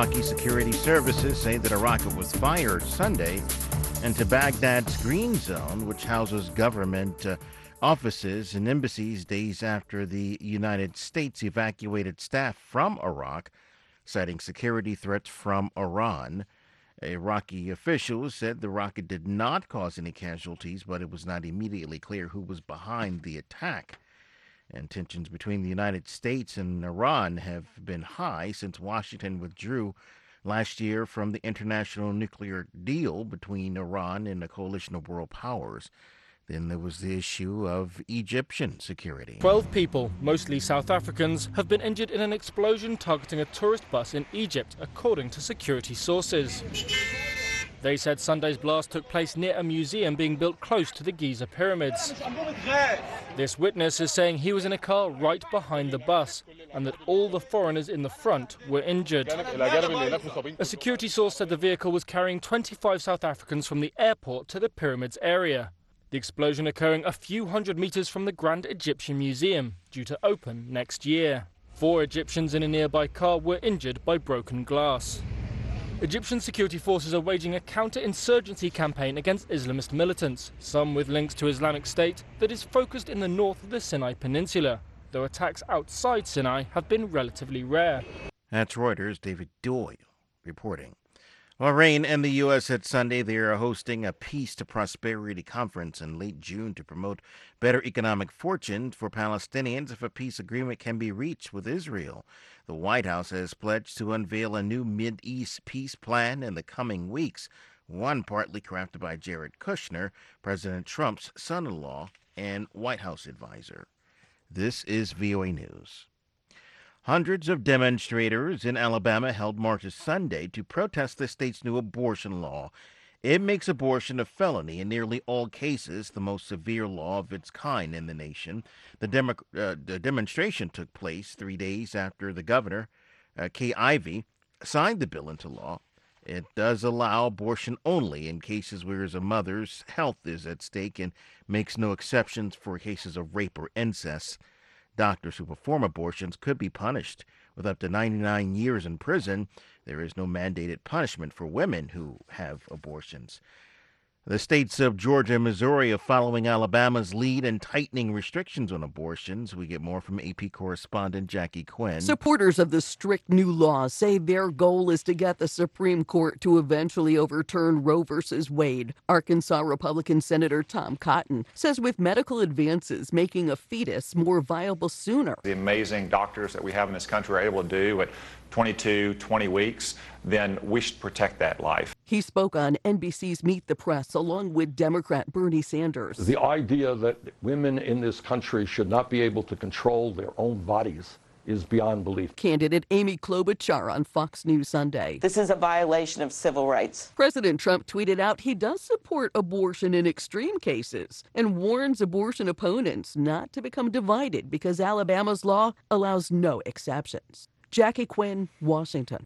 Iraqi security services say that a rocket was fired Sunday into Baghdad's Green Zone, which houses government offices and embassies, days after the United States evacuated staff from Iraq, citing security threats from Iran. Iraqi officials said the rocket did not cause any casualties, but it was not immediately clear who was behind the attack. And tensions between the United States and Iran have been high since Washington withdrew last year from the international nuclear deal between Iran and a coalition of world powers. Then there was the issue of Egyptian security. 12 people, mostly South Africans, have been injured in an explosion targeting a tourist bus in Egypt, according to security sources. They said Sunday's blast took place near a museum being built close to the Giza pyramids. This witness is saying he was in a car right behind the bus and that all the foreigners in the front were injured. A security source said the vehicle was carrying 25 South Africans from the airport to the pyramids area. The explosion occurring a few hundred meters from the Grand Egyptian Museum, due to open next year. 4 Egyptians in a nearby car were injured by broken glass. Egyptian security forces are waging a counter-insurgency campaign against Islamist militants, some with links to Islamic State, that is focused in the north of the Sinai Peninsula, though attacks outside Sinai have been relatively rare. That's Reuters' David Doyle reporting. Bahrain and the U.S. said Sunday they are hosting a Peace to Prosperity conference in late June to promote better economic fortunes for Palestinians if a peace agreement can be reached with Israel. The White House has pledged to unveil a new Mideast peace plan in the coming weeks, one partly crafted by Jared Kushner, President Trump's son-in-law and White House advisor. This is VOA News. Hundreds of demonstrators in Alabama held marches Sunday to protest the state's new abortion law. It makes abortion a felony in nearly all cases, the most severe law of its kind in the nation. The demonstration took place 3 days after the governor, Kay Ivey, signed the bill into law. It does allow abortion only in cases where a mother's health is at stake and makes no exceptions for cases of rape or incest. Doctors who perform abortions could be punished with up to 99 years in prison. There is no mandated punishment for women who have abortions. The states of Georgia and Missouri are following Alabama's lead in tightening restrictions on abortions. We get more from AP correspondent Jackie Quinn. Supporters of the strict new law say their goal is to get the Supreme Court to eventually overturn Roe v. Wade. Arkansas Republican Senator Tom Cotton says with medical advances making a fetus more viable sooner. The amazing doctors that we have in this country are able to do at 22, 20 weeks, then we should protect that life. He spoke on NBC's Meet the Press along with Democrat Bernie Sanders. The idea that women in this country should not be able to control their own bodies is beyond belief. Candidate Amy Klobuchar on Fox News Sunday. This is a violation of civil rights. President Trump tweeted out he does support abortion in extreme cases and warns abortion opponents not to become divided because Alabama's law allows no exceptions. Jackie Quinn, Washington.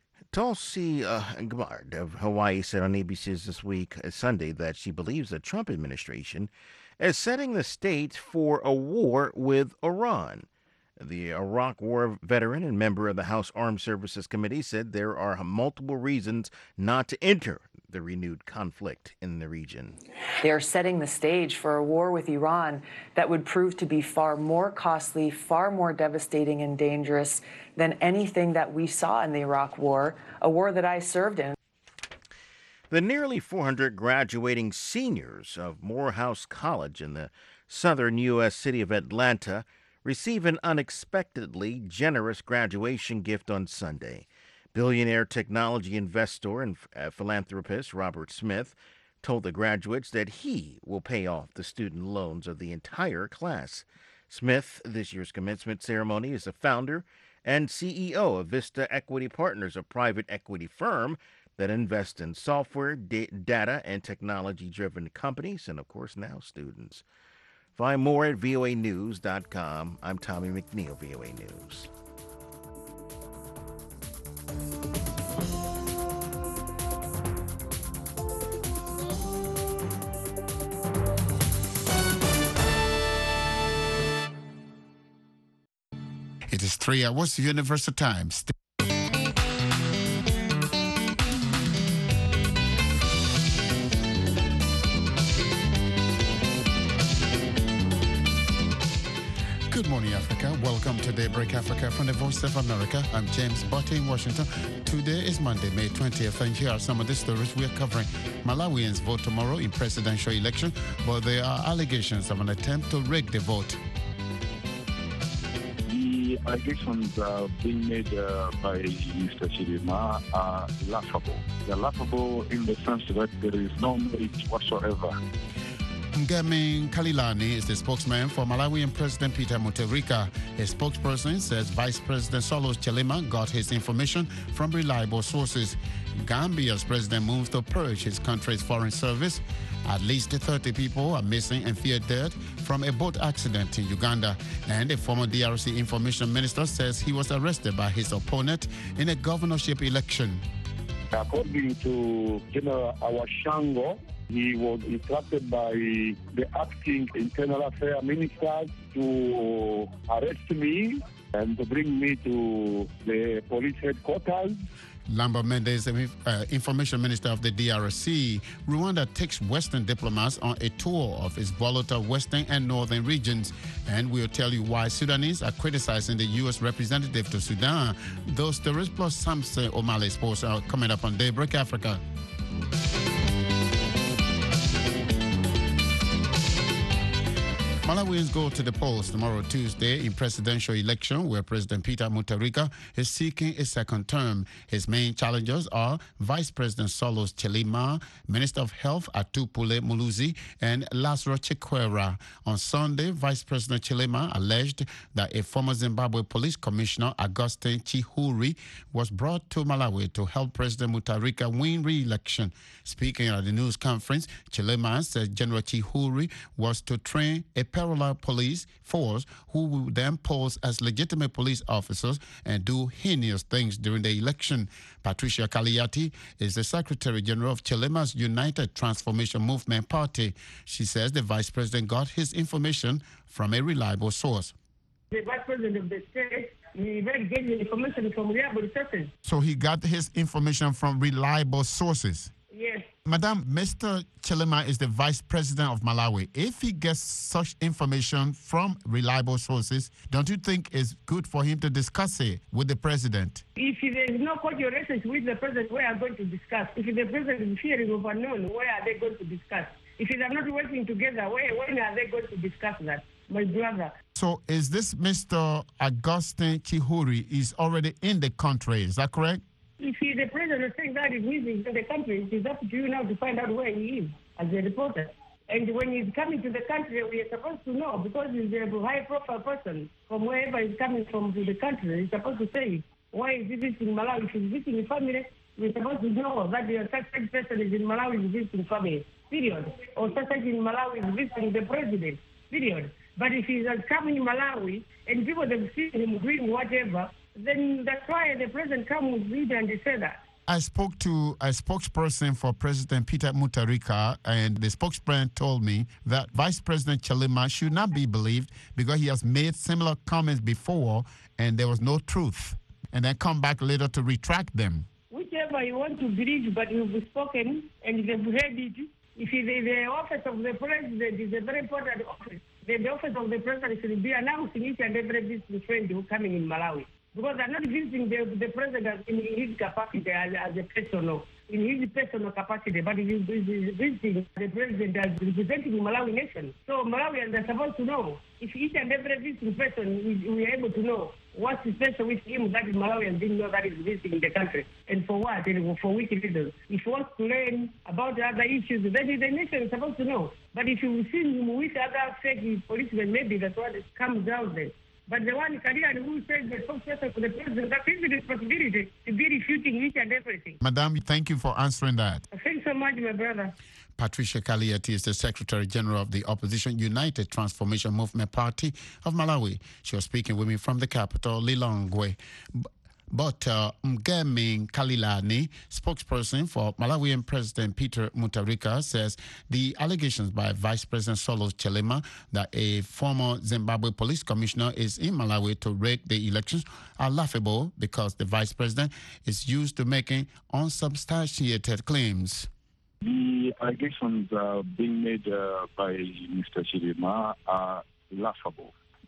Tulsi Gabbard of Hawaii said on ABC this week, Sunday, that she believes the Trump administration is setting the stage for a war with Iran. The Iraq War veteran and member of the House Armed Services Committee said there are multiple reasons not to enter the renewed conflict in the region. They are setting the stage for a war with Iran that would prove to be far more costly, far more devastating and dangerous than anything that we saw in the Iraq War, a war that I served in. The nearly 400 graduating seniors of Morehouse College in the southern U.S. city of Atlanta receive an unexpectedly generous graduation gift on Sunday. Billionaire technology investor and philanthropist Robert Smith told the graduates that he will pay off the student loans of the entire class. Smith, this year's commencement ceremony, is the founder and CEO of Vista Equity Partners, a private equity firm that invests in software, data, and technology-driven companies, and, of course, now students. Find more at voanews.com. I'm Tommy McNeil, VOA News. It is 3 hours, Universal Time. Africa from the Voice of America. I'm James Botte in Washington. Today is Monday, May 20th, and here are some of the stories we are covering. Malawians vote tomorrow in presidential election, but there are allegations of an attempt to rig the vote. The allegations being made by Mr. Chilima are laughable. They're laughable in the sense that there is no merit whatsoever. Ngemi Kalilani is the spokesman for Malawian President Peter Mutharika. His spokesperson says Vice President Saulos Chilima got his information from reliable sources. Gambia's president moves to purge his country's foreign service. At least 30 people are missing and feared dead from a boat accident in Uganda. And a former DRC information minister says he was arrested by his opponent in a governorship election. According to General Awashango, he was instructed by the acting internal affairs minister to arrest me and to bring me to the police headquarters. Lambert Mendes, the information minister of the DRC. Rwanda takes Western diplomats on a tour of its volatile western and northern regions. And we'll tell you why Sudanese are criticizing the U.S. representative to Sudan. Those stories plus Samson O'Malley sports are coming up on Daybreak Africa. Malawians go to the polls tomorrow, Tuesday, in presidential election where President Peter Mutharika is seeking a second term. His main challengers are Vice President Saulos Chilima, Minister of Health Atupule Muluzi, and Lazarus Chikwera. On Sunday, Vice President Chilima alleged that a former Zimbabwe Police Commissioner, Augustine Chihuri, was brought to Malawi to help President Mutharika win re-election. Speaking at the news conference, Chilima said General Chihuri was to train a parallel police force who will then pose as legitimate police officers and do heinous things during the election. Patricia Kaliati is the Secretary General of Chilima's United Transformation Movement Party. She says the Vice President got his information from a reliable source. The Vice President of the state, he gave the information from reliable sources. So he got his information from reliable sources? Yes. Madam, Mr. Chilima is the Vice President of Malawi. If he gets such information from reliable sources, don't you think it's good for him to discuss it with the President? If there is no cordial relationship with the President, where are going to discuss? If the President is fearing of unknown, where are they going to discuss? If they are not working together, when are they going to discuss that, my brother? So is this Mr. Augustine Chihuri is already in the country, is that correct? If the president is saying that he's in the country, it is up to you now to find out where he is as a reporter. And when he's coming to the country, we are supposed to know because he's a high-profile person from wherever he's coming from to the country. He's supposed to say, why is he visiting Malawi? If he's visiting family, we're supposed to know that such person is in Malawi is visiting family, period. Or such in Malawi is visiting the president, period. But if he's coming in Malawi and people have seen him doing whatever, then that's why the president comes with and they say that. I spoke to a spokesperson for President Peter Mutharika, and the spokesperson told me that Vice President Chilima should not be believed because he has made similar comments before and there was no truth, and then come back later to retract them. Whichever you want to believe, but you've spoken and they've heard it. If the office of the president is a very important office, then the office of the president should be announcing each and every business friend who's coming in Malawi. Because I'm not visiting the president in his capacity as a personal, in his personal capacity, but he's visiting the president as representing the Malawi nation. So Malawians are supposed to know. If each and every visiting person, we are able to know what's special with him that Malawians didn't know that he's visiting the country. And for what? And for which reasons? If he wants to learn about the other issues, then the nation is supposed to know. But if you see him with other fake policemen, maybe that's what comes out then. But the one Karian who says the spokesperson for the president, that is the responsibility to be refuting each and everything. Madam, thank you for answering that. Thanks so much, my brother. Patricia Kaliati is the Secretary General of the Opposition United Transformation Movement Party of Malawi. She was speaking with me from the capital, Lilongwe. But Ngemi Kalilani, spokesperson for Malawian President Peter Mutharika, says the allegations by Vice President Saulos Chilima that a former Zimbabwe police commissioner is in Malawi to rig the elections are laughable because the Vice President is used to making unsubstantiated claims. The allegations being made by Mr. Chilima are laughable.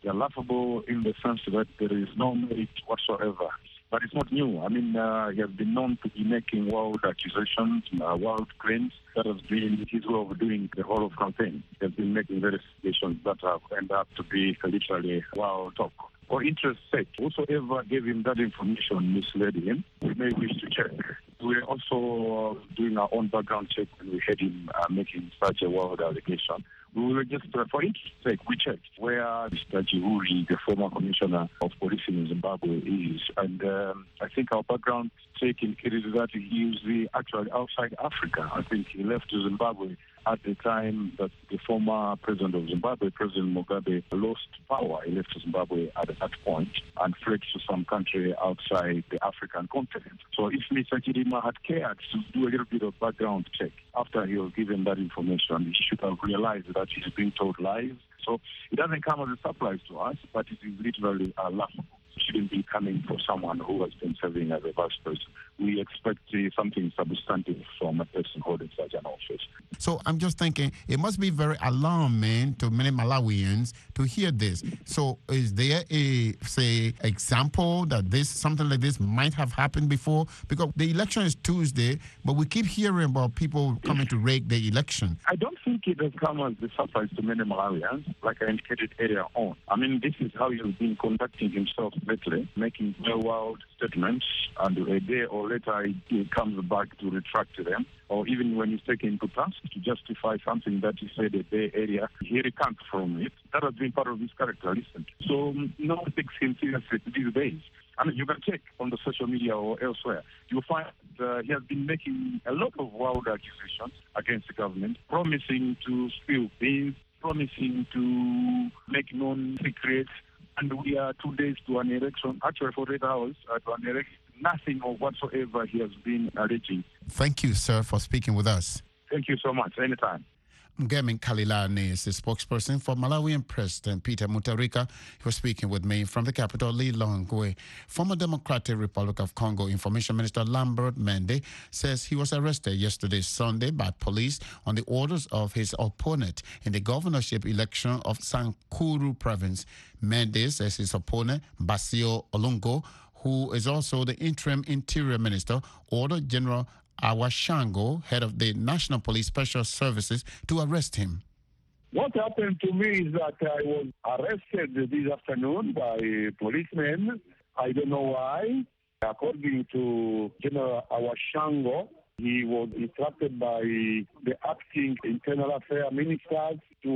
They're laughable in the sense that there is no merit whatsoever. But it's not new. I mean, he has been known to be making wild accusations, wild claims. That has been his way of doing the whole of campaign. He has been making various accusations that have ended up to be literally wild talk. For interest's sake, whosoever gave him that information misled him. We may wish to check. We're also doing our own background check when we had him making such a wild allegation. We will just, for interest's sake, we checked where Mr. Jihuri, the former commissioner of police in Zimbabwe, is. And I think our background check indicated that he is actually outside Africa. I think he left Zimbabwe at the time that the former president of Zimbabwe, President Mugabe, lost power. He left Zimbabwe at that point and fled to some country outside the African continent. So if Mr. Chidima had cared to do a little bit of background check after he was given that information, he should have realized that he's being told lies. So it doesn't come as a surprise to us, but it is literally laughable. It shouldn't be coming from someone who has been serving as a vice president. We expect something substantive from a person holding such an office. So I'm just thinking it must be very alarming to many Malawians to hear this. So is there a, say, example that something like this might have happened before? Because the election is Tuesday, but we keep hearing about people coming to rig the election. I don't think it has come as a surprise to many Malawians, like I indicated earlier on. I mean, this is how he's been conducting himself lately, making very wild statements, and a day or later he comes back to retract them, or even when he's taken to task to justify something that he said a day earlier, he recants from it. That has been part of his character recently. So no one takes him seriously these days. I mean, you can check on the social media or elsewhere. You'll find he has been making a lot of wild accusations against the government, promising to spill beans, promising to make known secrets. And we are 2 days to an election, actually 48 hours to an election. Nothing of whatsoever he has been alleging. Thank you, sir, for speaking with us. Thank you so much. Anytime. Mgemi Khalilani is the spokesperson for Malawian President Peter Mutharika. He was speaking with me from the capital, Lilongwe. Former Democratic Republic of Congo Information Minister Lambert Mende says he was arrested yesterday, Sunday, by police on the orders of his opponent in the governorship election of Sankuru province. Mende says his opponent, Basio Olungo, who is also the interim interior minister, ordered General Awashango, head of the National Police Special Services, to arrest him. What happened to me is that I was arrested this afternoon by policemen. I don't know why. According to General Awashango, he was instructed by the acting internal affairs minister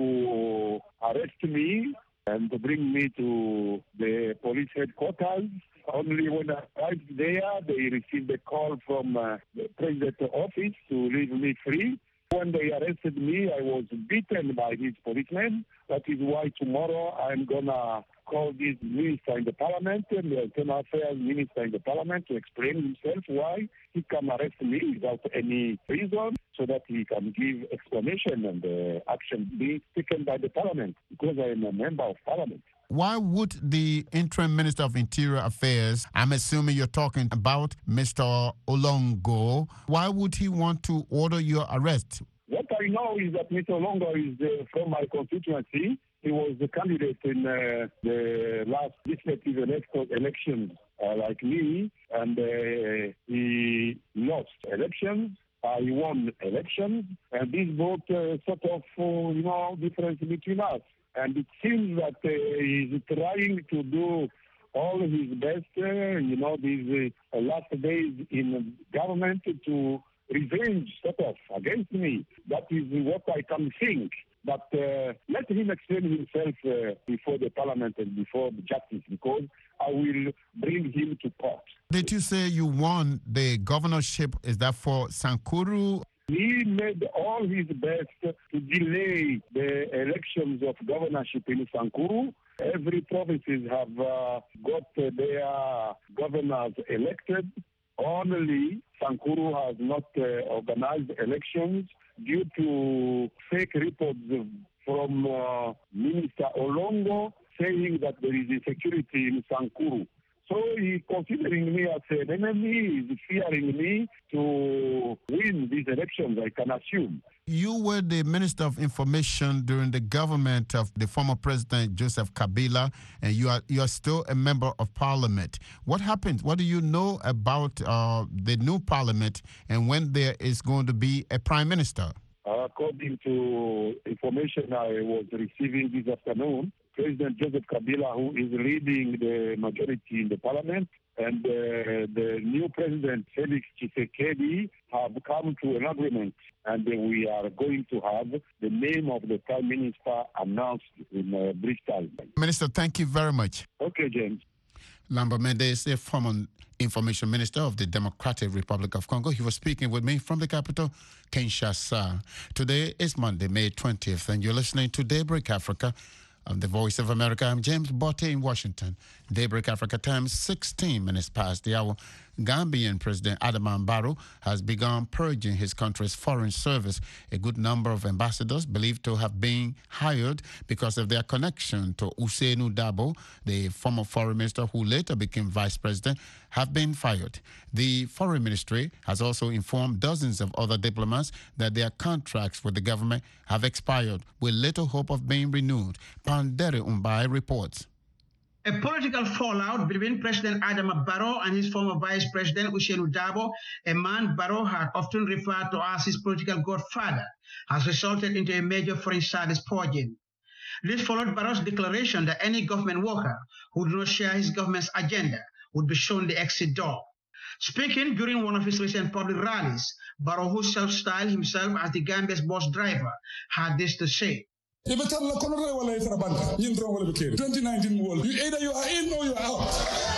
to arrest me and to bring me to the police headquarters. Only when I arrived there, they received a call from the president's office to leave me free. When they arrested me, I was beaten by these policemen. That is why tomorrow I'm going to call this minister in the parliament and the internal affairs minister in the parliament to explain himself why he can arrest me without any reason, so that he can give explanation and action be taken by the parliament, because I am a member of parliament. Why would the interim Minister of Interior Affairs, I'm assuming you're talking about Mr. Olongo, why would he want to order your arrest? What I know is that Mr. Olongo is from my constituency. He was the candidate in the last legislative elections like me, and he lost elections. I won elections, and this brought sort of, difference between us. And it seems that he's trying to do all his best, these last days in government to revenge sort of against me. That is what I can think. But let him explain himself before the parliament and before the justice, because I will bring him to court. Did you say you won the governorship? Is that for Sankuru? He made all his best to delay the elections of governorship in Sankuru. Every provinces have got their governors elected. Only Sankuru has not organized elections due to fake reports from Minister Olongo saying that there is insecurity in Sankuru. So he considering me as an enemy, is fearing me to win these elections, I can assume. You were the Minister of Information during the government of the former President Joseph Kabila, and you are still a member of Parliament. What happened? What do you know about the new Parliament and when there is going to be a Prime Minister? According to information I was receiving this afternoon, President Joseph Kabila, who is leading the majority in the Parliament, and the new President Felix Tshisekedi have come to an agreement, and we are going to have the name of the Prime Minister announced in Bristol. Minister, thank you very much. Okay, James. Lambert Mende is a former Information Minister of the Democratic Republic of Congo. He was speaking with me from the capital, Kinshasa. Today is Monday, May 20th, and you're listening to Daybreak Africa on the Voice of America. I'm James Botte in Washington. Daybreak Africa time, 16 minutes past the hour. Gambian President Adama Barrow has begun purging his country's foreign service. A good number of ambassadors believed to have been hired because of their connection to Ousainou Darboe, the former foreign minister who later became vice president, have been fired. The foreign ministry has also informed dozens of other diplomats that their contracts with the government have expired with little hope of being renewed. Pandere Umbai reports. A political fallout between President Adama Barrow and his former Vice President Ousainou Darboe, a man Barrow had often referred to as his political godfather, has resulted into a major foreign service purging. This followed Barrow's declaration that any government worker who did not share his government's agenda would be shown the exit door. Speaking during one of his recent public rallies, Barrow, who self-styled himself as the Gambia's boss driver, had this to say. 2019 world. Either you are in or you are out.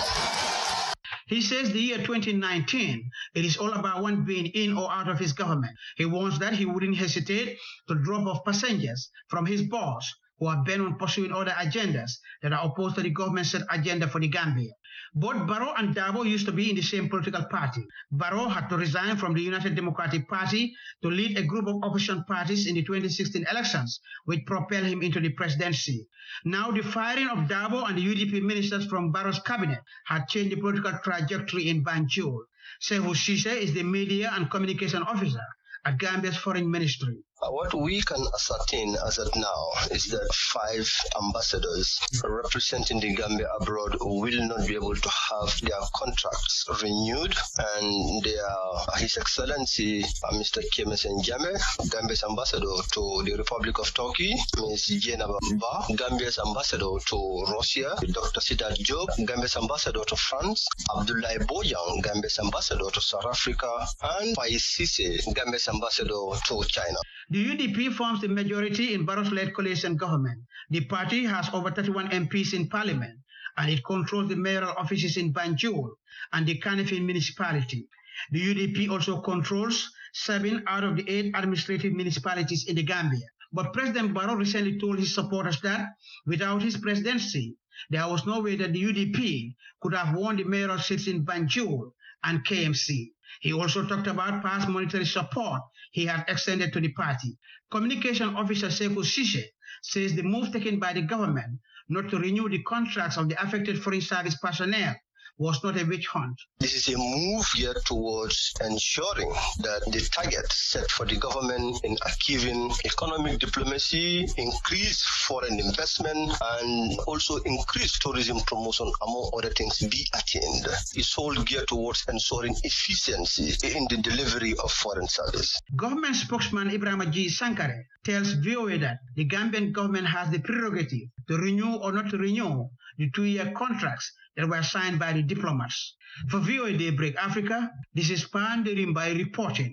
He says the year 2019, it is all about one being in or out of his government. He warns that he wouldn't hesitate to drop off passengers from his boss who are bent on pursuing other agendas that are opposed to the government's set agenda for the Gambia. Both Barrow and Darboe used to be in the same political party. Barrow had to resign from the United Democratic Party to lead a group of opposition parties in the 2016 elections, which propelled him into the presidency. Now, the firing of Darboe and the UDP ministers from Barrow's cabinet had changed the political trajectory in Banjul. Sehu Cisse is the media and communication officer at Gambia's foreign ministry. What we can ascertain as of now is that 5 ambassadors representing the Gambia abroad will not be able to have their contracts renewed, and they are His Excellency Mr. Kemes Njame, Gambia's ambassador to the Republic of Turkey, Ms. Jena Ba, Gambia's ambassador to Russia, Dr. Sidat Job, Gambia's ambassador to France, Abdoulaye Bojang, Gambia's ambassador to South Africa, and Faiz Cisse, Gambia's ambassador to China. The UDP forms the majority in Barrow-led coalition government. The party has over 31 MPs in parliament, and it controls the mayoral offices in Banjul and the Kanifing municipality. The UDP also controls 7 out of the 8 administrative municipalities in the Gambia. But President Barrow recently told his supporters that without his presidency, there was no way that the UDP could have won the mayoral seats in Banjul and KMC. He also talked about past monetary support he had extended to the party. Communication officer Sekou Cisse says the move taken by the government not to renew the contracts of the affected foreign service personnel was not a witch hunt. This is a move geared towards ensuring that the target set for the government in achieving economic diplomacy, increased foreign investment, and also increased tourism promotion, among other things, be attained. It's all geared towards ensuring efficiency in the delivery of foreign service. Government spokesman Ibrahima G. Sankare tells VOA that the Gambian government has the prerogative to renew or not to renew the 2-year contracts that were signed by the diplomats. For VOA Daybreak Africa, this is Pandere Umbai reporting.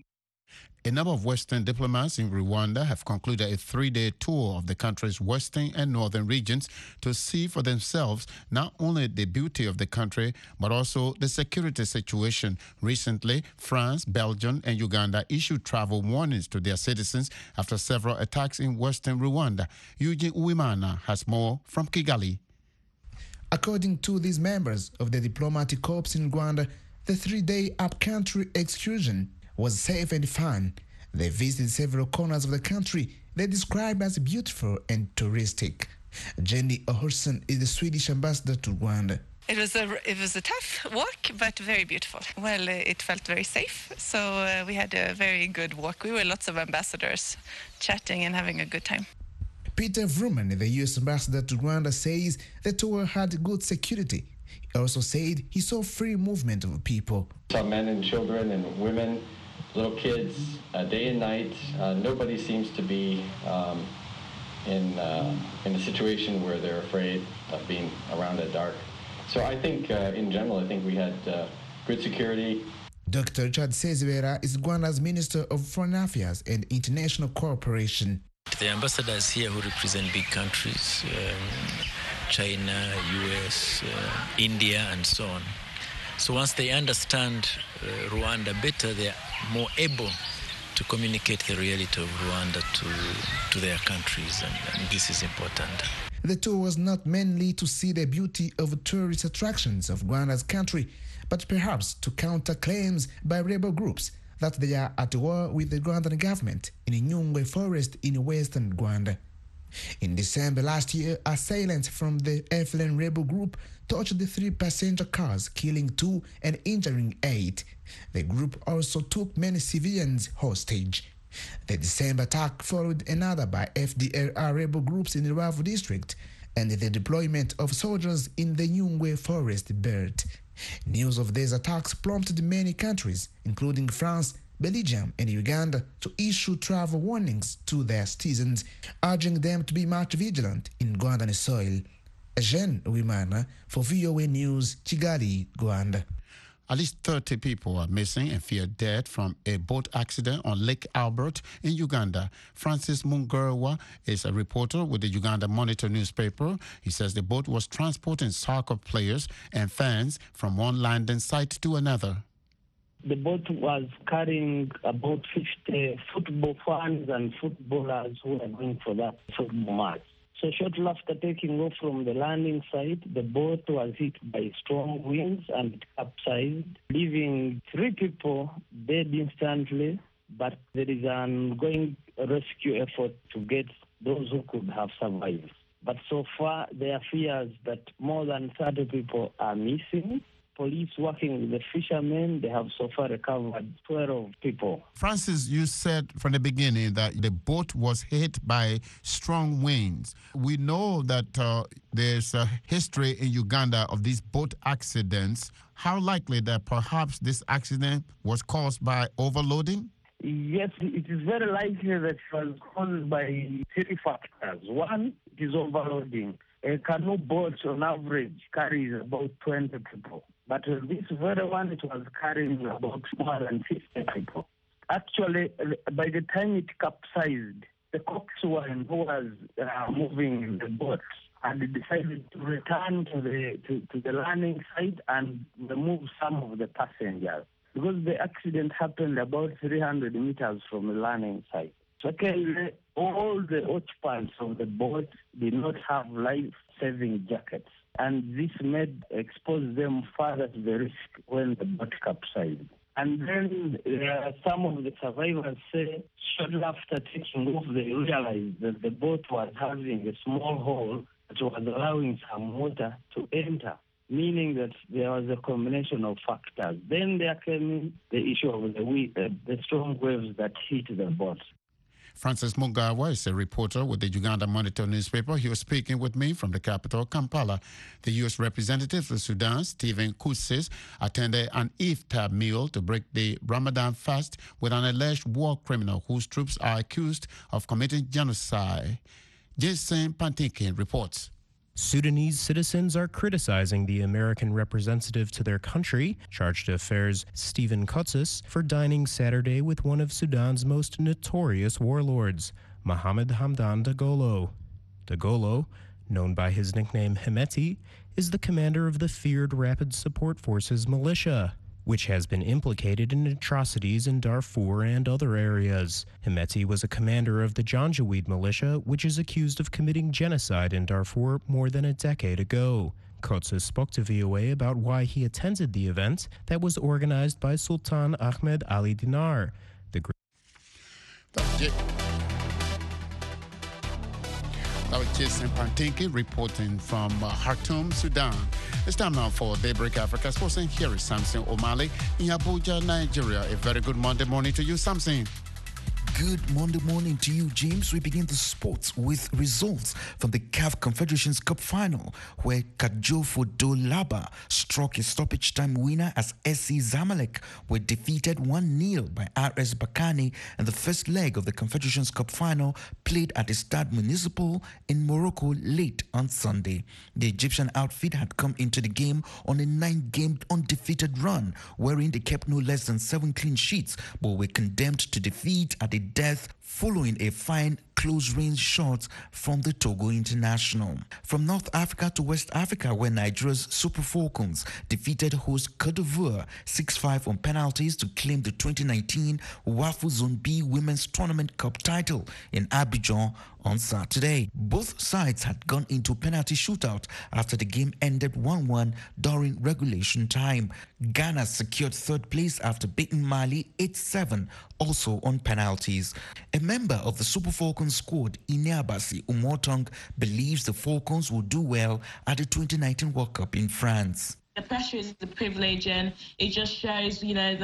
A number of Western diplomats in Rwanda have concluded a 3-day tour of the country's western and northern regions to see for themselves not only the beauty of the country, but also the security situation. Recently, France, Belgium, and Uganda issued travel warnings to their citizens after several attacks in western Rwanda. Eugene Uwimana has more from Kigali. According to these members of the diplomatic corps in Rwanda, the 3-day up-country excursion was safe and fun. They visited several corners of the country they described as beautiful and touristic. Jenny Ohorsen is the Swedish ambassador to Rwanda. It was a tough walk, but very beautiful. Well, it felt very safe, so we had a very good walk. We were lots of ambassadors chatting and having a good time. Peter Vrooman, the U.S. ambassador to Rwanda, says the tour had good security. He also said he saw free movement of people. Saw men and children and women, little kids, day and night. Nobody seems to be in a situation where they're afraid of being around at dark. So I think, in general, I think we had good security. Dr. Chad Sezibera is Rwanda's Minister of Foreign Affairs and International Cooperation. The ambassadors here who represent big countries, China, US, India, and so on. So once they understand Rwanda better, they are more able to communicate the reality of Rwanda to their countries, and this is important. The tour was not mainly to see the beauty of tourist attractions of Rwanda's country, but perhaps to counter claims by rebel groups that they are at war with the Rwandan government in Nyungwe forest in western Rwanda. In December last year, assailants from the FLN rebel group torched the 3 passenger cars, killing 2 and injuring 8. The group also took many civilians hostage. The December attack followed another by FDLR rebel groups in the Ruavu district and the deployment of soldiers in the Nyungwe forest belt. News of these attacks prompted many countries, including France, Belgium, and Uganda, to issue travel warnings to their citizens, urging them to be much vigilant in Rwandan soil. Jean Wimana for VOA News, Kigali, Rwanda. At least 30 people are missing and feared dead from a boat accident on Lake Albert in Uganda. Francis Mungerwa is a reporter with the Uganda Monitor newspaper. He says the boat was transporting soccer players and fans from one landing site to another. The boat was carrying about 50 football fans and footballers who were going for that football match. So shortly after taking off from the landing site, the boat was hit by strong winds and it capsized, leaving 3 people dead instantly. But there is an ongoing rescue effort to get those who could have survived. But so far, there are fears that more than 30 people are missing. Police working with the fishermen, they have so far recovered 12 people. Francis, you said from the beginning that the boat was hit by strong winds. We know that there's a history in Uganda of these boat accidents. How likely that perhaps this accident was caused by overloading? Yes, it is very likely that it was caused by 3 factors. One, it is overloading. A canoe boat on average carries about 20 people. But this very one, it was carrying about more than 50 people. Actually, by the time it capsized, the coxswain who was moving the boat had decided to return to the landing site and remove some of the passengers, because the accident happened about 300 meters from the landing site. Secondly, all the occupants of the boat did not have life-saving jackets, and this exposed them further to the risk when the boat capsized. And then some of the survivors say shortly after taking off, they realized that the boat was having a small hole that was allowing some water to enter, meaning that there was a combination of factors. Then there came in the issue of the strong waves that hit the boat. Francis Mugawa is a reporter with the Uganda Monitor newspaper. He was speaking with me from the capital, Kampala. The U.S. representative for Sudan, Stephen Kusis, attended an iftar meal to break the Ramadan fast with an alleged war criminal whose troops are accused of committing genocide. Jason Pantinkin reports. Sudanese citizens are criticizing the American representative to their country, chargé d'affaires Stephen Kusis, for dining Saturday with one of Sudan's most notorious warlords, Mohamed Hamdan Dagalo. Dagalo, known by his nickname Hemeti, is the commander of the feared Rapid Support Forces militia, which has been implicated in atrocities in Darfur and other areas. Hemeti was a commander of the Janjaweed militia, which is accused of committing genocide in Darfur more than a decade ago. Kusis spoke to VOA about why he attended the event that was organized by Sultan Ahmed Ali Dinar. was Jason Pantinki reporting from Khartoum, Sudan. It's time now for Daybreak Africa Sports, and here is Samson O'Malley in Abuja, Nigeria. A very good Monday morning to you, Samson. Good Monday morning to you, James. We begin the sports with results from the CAF Confederations Cup final, where Kajofo Dolaba struck a stoppage time winner as SC Zamalek were defeated 1-0 by RS Bakane in the first leg of the Confederations Cup final played at the Stade Municipal in Morocco late on Sunday. The Egyptian outfit had come into the game on a 9-game undefeated run, wherein they kept no less than 7 clean sheets, but were condemned to defeat at the death following a fine close-range shot from the Togo international. From North Africa to West Africa, where Nigeria's Super Falcons defeated host Côte d'Ivoire 6-5 on penalties to claim the 2019 WAFU Zone B Women's Tournament Cup title in Abidjan on Saturday. Both sides had gone into penalty shootout after the game ended 1-1 during regulation time. Ghana secured third place after beating Mali 8-7, also on penalties. A member of the Super Falcons squad, Ineabasi Umotong, believes the Falcons will do well at the 2019 World Cup in France. The pressure is the privilege, and it just shows,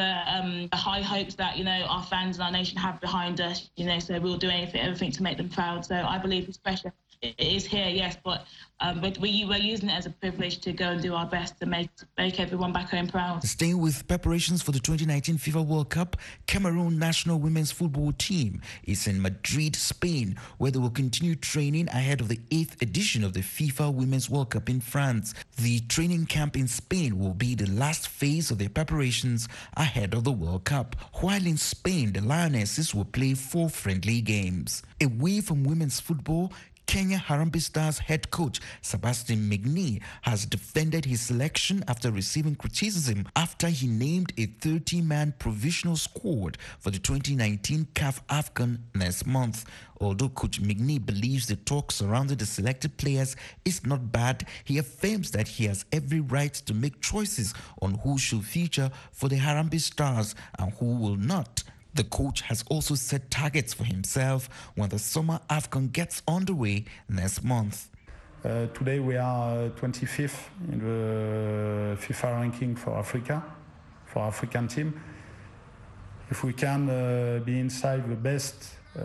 the high hopes that, our fans and our nation have behind us, so we'll do everything to make them proud. So I believe this pressure is here, yes, but we're using it as a privilege to go and do our best to make everyone back home proud. Staying with preparations for the 2019 FIFA World Cup, Cameroon national women's football team is in Madrid, Spain, where they will continue training ahead of the 8th edition of the FIFA Women's World Cup in France. The training camp in Spain will be the last phase of their preparations ahead of the World Cup. While in Spain, the Lionesses will play 4 friendly games. Away from women's football, Kenya Harambee Stars head coach Sebastian Migne has defended his selection after receiving criticism after he named a 30-man provisional squad for the 2019 CAF AFCON next month. Although Coach Migne believes the talk surrounding the selected players is not bad, he affirms that he has every right to make choices on who should feature for the Harambee Stars and who will not. The coach has also set targets for himself when the summer AFCON gets underway next month. Today we are 25th in the FIFA ranking for Africa, for African team. If we can be inside the best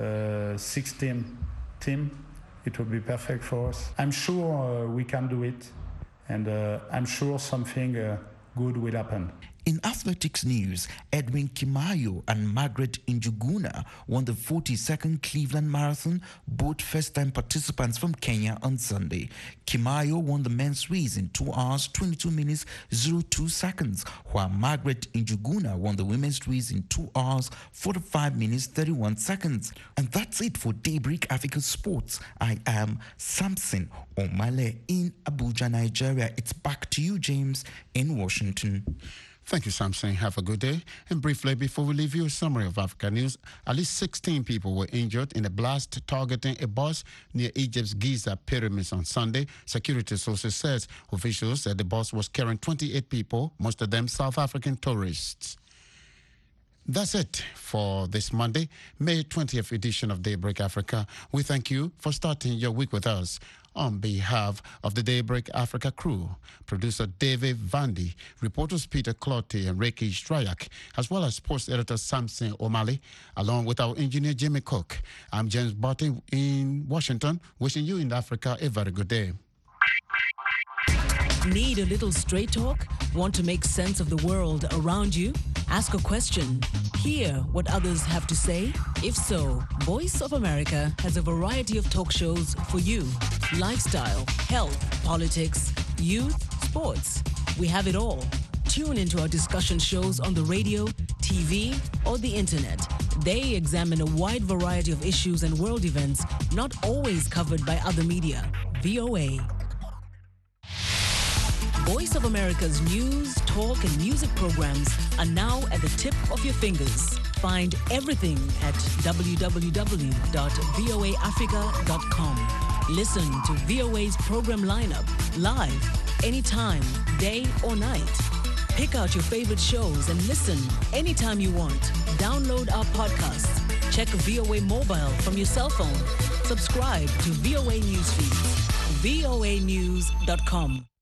16 team, it will be perfect for us. I'm sure we can do it, and I'm sure something good will happen. In athletics news, Edwin Kimayo and Margaret Njuguna won the 42nd Cleveland Marathon, both first-time participants from Kenya on Sunday. Kimayo won the men's race in 2 hours, 22 minutes, 02 seconds, while Margaret Njuguna won the women's race in 2 hours, 45 minutes, 31 seconds. And that's it for Daybreak Africa Sports. I am Samson O'Malley in Abuja, Nigeria. It's back to you, James, in Washington. Thank you, Samson. Have a good day. And briefly, before we leave you, a summary of Africa news. At least 16 people were injured in a blast targeting a bus near Egypt's Giza pyramids on Sunday. Security sources says officials said the bus was carrying 28 people, most of them South African tourists. That's it for this Monday, May 20th edition of Daybreak Africa. We thank you for starting your week with us. On behalf of the Daybreak Africa crew, producer David Vandy, reporters Peter Clottey and Reiki Strayak, as well as sports editor Samson O'Malley, along with our engineer Jimmy Cook, I'm James Barton in Washington, wishing you in Africa a very good day. Need a little straight talk? Want to make sense of the world around you? Ask a question. Hear what others have to say? If so, Voice of America has a variety of talk shows for you. Lifestyle, health, politics, youth, sports. We have it all. Tune into our discussion shows on the radio, TV, or the internet. They examine a wide variety of issues and world events not always covered by other media. VOA. Voice of America's news, talk, and music programs are now at the tip of your fingers. Find everything at www.voaafrica.com. Listen to VOA's program lineup live, anytime, day or night. Pick out your favorite shows and listen anytime you want. Download our podcasts. Check VOA Mobile from your cell phone. Subscribe to VOA Newsfeed. voanews.com.